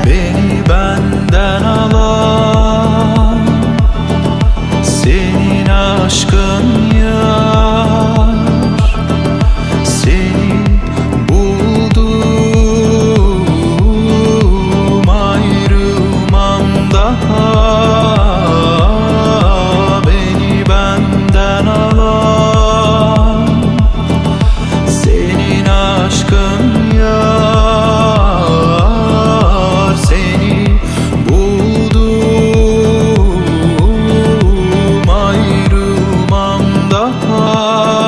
beni benden alan, senin aşkın yar. Seni buldum, ayrılmam daha. Beni benden alan, senin aşkın yar. Seni buldum, ayrılmam daha.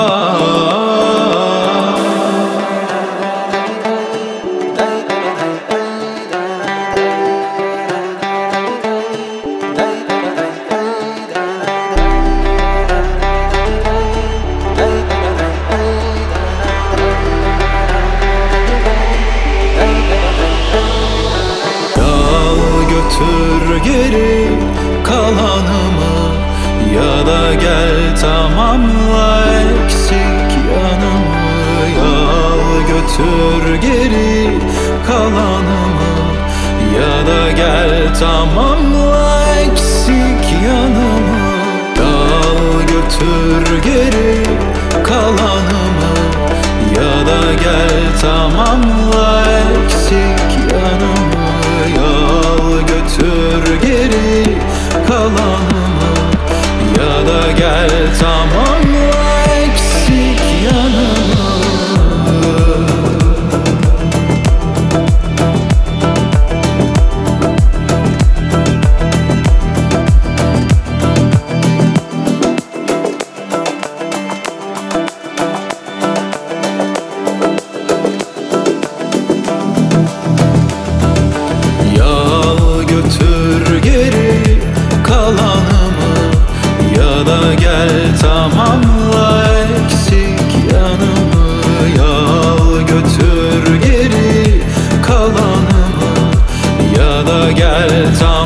Götür geri kalanımı, ya da gel tamamla eksik yanımı. Al götür geri kalanımı, ya da gel tamamla eksik yanımı. Al götür geri kalanımı, ya da gel tamamla eksik yanımı. Al götür geri kalanımı, ya da gel tamamla eksik yanımı. Götür geri kalanımı, ya da gel tamamla eksik yanımı. Al götür geri kalanımı, ya da gel tamamla